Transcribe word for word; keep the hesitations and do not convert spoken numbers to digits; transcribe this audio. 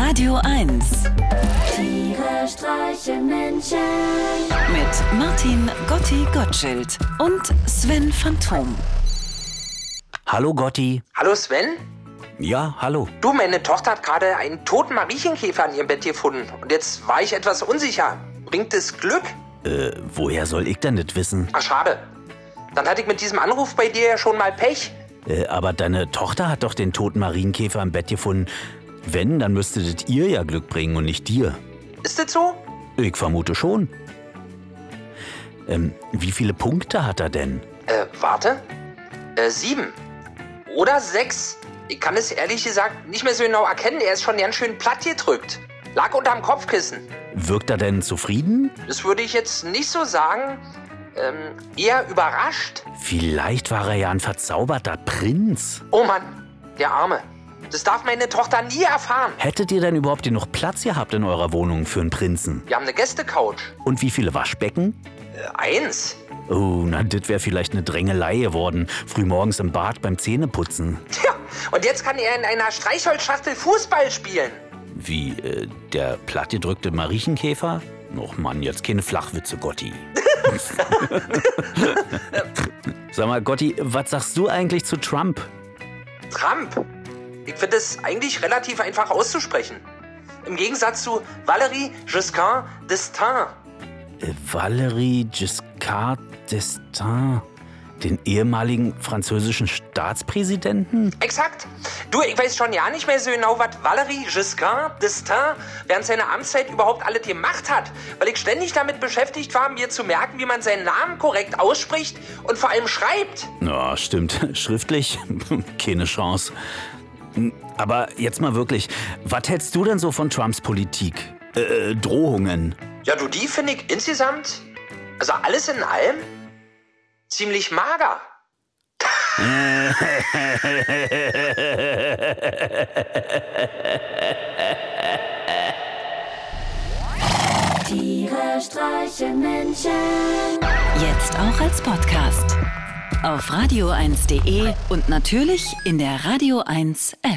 Radio eins. Tiere streichen Menschen. Mit Martin Gotti Gottschild und Sven Phantom. Hallo Gotti. Hallo Sven? Ja, hallo. Du, meine Tochter hat gerade einen toten Marienkäfer an ihrem Bett gefunden. Und jetzt war ich etwas unsicher. Bringt es Glück? Äh, woher soll ich denn das wissen? Ach, schade. Dann hatte ich mit diesem Anruf bei dir ja schon mal Pech. Äh, aber deine Tochter hat doch den toten Marienkäfer im Bett gefunden. Wenn, dann müsste das ihr ja Glück bringen und nicht dir. Ist das so? Ich vermute schon. Ähm, wie viele Punkte hat er denn? Äh, warte. Äh, sieben. Oder sechs. Ich kann es ehrlich gesagt nicht mehr so genau erkennen. Er ist schon ganz schön platt gedrückt. Lag unterm Kopfkissen. Wirkt er denn zufrieden? Das würde ich jetzt nicht so sagen. Ähm, eher überrascht. Vielleicht war er ja ein verzauberter Prinz. Oh Mann, der Arme. Das darf meine Tochter nie erfahren. Hättet ihr denn überhaupt genug Platz gehabt in eurer Wohnung für einen Prinzen? Wir haben eine Gästecouch. Und wie viele Waschbecken? Äh, eins. Oh, na, das wäre vielleicht eine Drängelei geworden. Frühmorgens im Bad beim Zähneputzen. Tja, und jetzt kann er in einer Streichholzschachtel Fußball spielen. Wie, äh, der plattgedrückte Marienkäfer? Och Mann, jetzt keine Flachwitze, Gotti. Sag mal, Gotti, was sagst du eigentlich zu Trump? Trump? Ich finde es eigentlich relativ einfach auszusprechen. Im Gegensatz zu Valéry Giscard d'Estaing. Äh, Valéry Giscard d'Estaing, den ehemaligen französischen Staatspräsidenten? Exakt. Du, ich weiß schon ja nicht mehr so genau, was Valéry Giscard d'Estaing während seiner Amtszeit überhaupt alles gemacht hat, weil ich ständig damit beschäftigt war, mir zu merken, wie man seinen Namen korrekt ausspricht und vor allem schreibt. Ja, stimmt. Schriftlich? Keine Chance. Aber jetzt mal wirklich, was hältst du denn so von Trumps Politik? Äh, Drohungen? Ja, du, die finde ich insgesamt, also alles in allem, ziemlich mager. Tiere streichen Menschen. Jetzt auch als Podcast. Auf radio eins punkt de und natürlich in der Radio eins App.